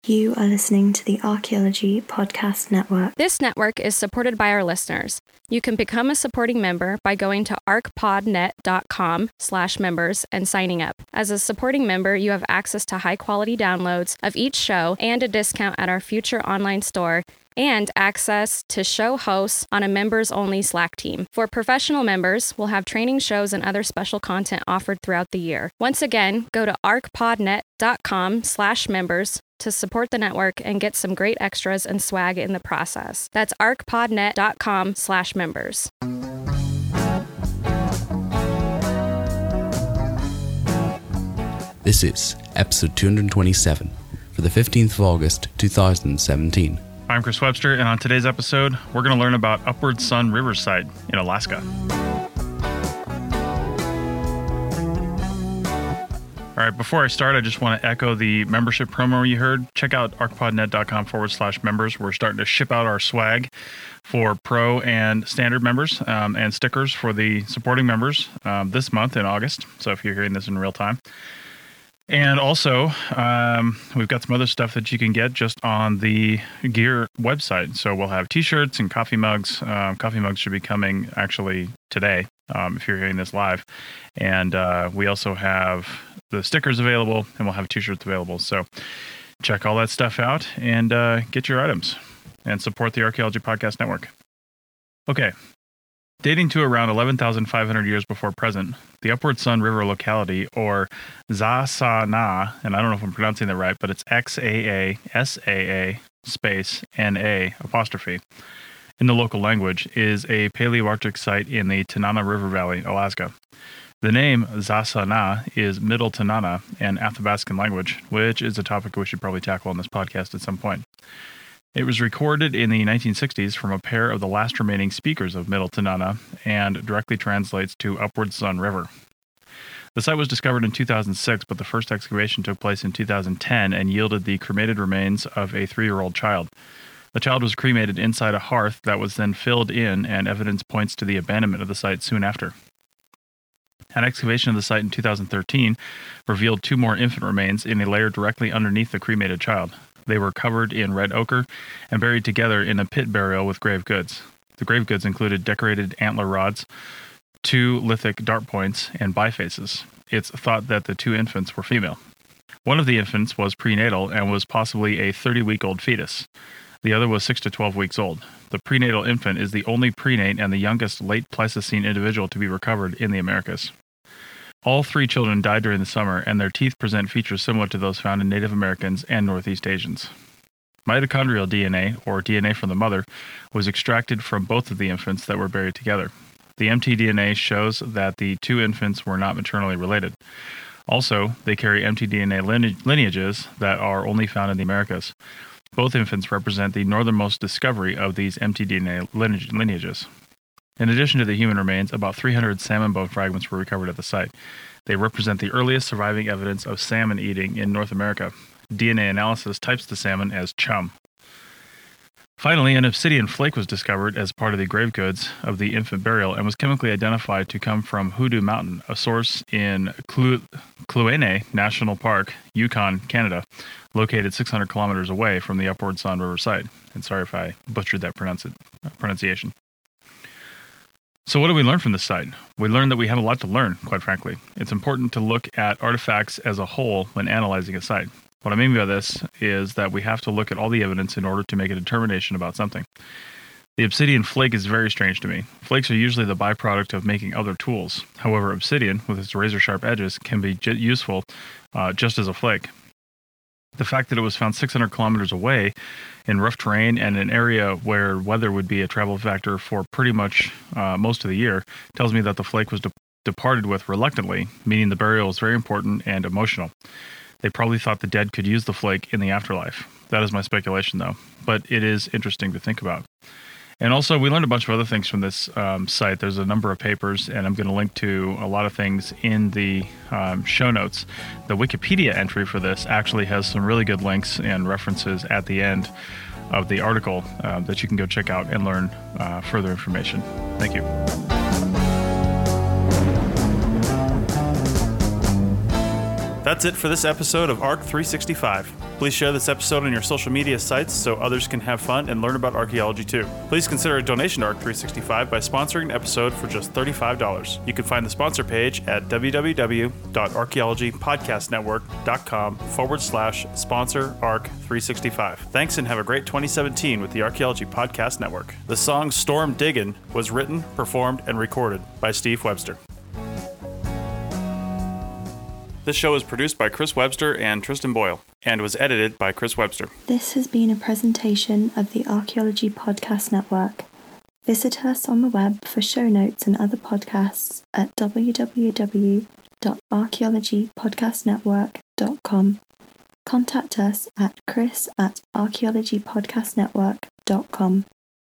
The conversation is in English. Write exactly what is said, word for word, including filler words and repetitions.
You are listening to the Archaeology Podcast Network. This network is supported by our listeners. You can become a supporting member by going to arcpodnet.com slash members and signing up. As a supporting member, you have access to high-quality downloads of each show and a discount at our future online store, and access to show hosts on a members-only Slack team. For professional members, we'll have training shows and other special content offered throughout the year. Once again, go to arcpodnet.com slash members to support the network and get some great extras and swag in the process. That's arcpodnet.com slash members. This is episode two hundred twenty-seven for the fifteenth of August, two thousand seventeen. I'm Chris Webster, and on today's episode, we're going to learn about Upward Sun River Site in Alaska. All right, before I start, I just want to echo the membership promo you heard. Check out arcpodnet.com forward slash members. We're starting to ship out our swag for pro and standard members um, and stickers for the supporting members um, this month in August. So if you're hearing this in real time. And also, um, we've got some other stuff that you can get just on the gear website. So we'll have t-shirts and coffee mugs. Um, coffee mugs should be coming actually today um, if you're hearing this live. And uh, we also have the stickers available, and we'll have t-shirts available. So check all that stuff out and uh, get your items and support the Archaeology Podcast Network. Okay. Dating to around eleven thousand five hundred years before present, the Upward Sun River locality, or Za-Sa-Na, and I don't know if I'm pronouncing that right, but it's X A A S A A space N A apostrophe in the local language, is a Paleoarctic site in the Tanana River Valley, Alaska. The name Za-Sa-Na is Middle Tanana and Athabascan language, which is a topic we should probably tackle on this podcast at some point. It was recorded in the nineteen sixties from a pair of the last remaining speakers of Middle Tanana and directly translates to Upward Sun River. The site was discovered in two thousand six, but the first excavation took place in two thousand ten and yielded the cremated remains of a three-year-old child. The child was cremated inside a hearth that was then filled in, and evidence points to the abandonment of the site soon after. An excavation of the site in two thousand thirteen revealed two more infant remains in a layer directly underneath the cremated child. They were covered in red ochre and buried together in a pit burial with grave goods. The grave goods included decorated antler rods, two lithic dart points, and bifaces. It's thought that the two infants were female. One of the infants was prenatal and was possibly a thirty-week-old fetus. The other was six to twelve weeks old. The prenatal infant is the only prenate and the youngest late Pleistocene individual to be recovered in the Americas. All three children died during the summer, and their teeth present features similar to those found in Native Americans and Northeast Asians. Mitochondrial D N A, or D N A from the mother, was extracted from both of the infants that were buried together. The mtDNA shows that the two infants were not maternally related. Also, they carry mtDNA lineages that are only found in the Americas. Both infants represent the northernmost discovery of these mtDNA lineages. In addition to the human remains, about three hundred salmon bone fragments were recovered at the site. They represent the earliest surviving evidence of salmon eating in North America. D N A analysis types the salmon as chum. Finally, an obsidian flake was discovered as part of the grave goods of the infant burial and was chemically identified to come from Hoodoo Mountain, a source in Kluane National Park, Yukon, Canada, located six hundred kilometers away from the Upward Sun River site. And sorry if I butchered that pronounce it, pronunciation. So what do we learn from this site? We learned that we have a lot to learn, quite frankly. It's important to look at artifacts as a whole when analyzing a site. What I mean by this is that we have to look at all the evidence in order to make a determination about something. The obsidian flake is very strange to me. Flakes are usually the byproduct of making other tools. However, obsidian, with its razor-sharp edges, can be j- useful uh, just as a flake. The fact that it was found six hundred kilometers away in rough terrain and an area where weather would be a travel factor for pretty much uh, most of the year tells me that the flake was de- departed with reluctantly, meaning the burial was very important and emotional. They probably thought the dead could use the flake in the afterlife. That is my speculation, though, but it is interesting to think about. And also, we learned a bunch of other things from this um, site. There's a number of papers, and I'm going to link to a lot of things in the um, show notes. The Wikipedia entry for this actually has some really good links and references at the end of the article uh, that you can go check out and learn uh, further information. Thank you. That's it for this episode of Arc three sixty-five. Please share this episode on your social media sites so others can have fun and learn about archaeology too. Please consider a donation to Arc three sixty-five by sponsoring an episode for just thirty-five dollars. You can find the sponsor page at www.archaeologypodcastnetwork.com forward slash sponsor Arc three sixty-five. Thanks and have a great twenty seventeen with the Archaeology Podcast Network. The song Storm Diggin' was written, performed, and recorded by Steve Webster. This show is produced by Chris Webster and Tristan Boyle, and was edited by Chris Webster. This has been a presentation of the Archaeology Podcast Network. Visit us on the web for show notes and other podcasts at w w w dot archaeology podcast network dot com. Contact us at chris at archaeology podcast network dot com.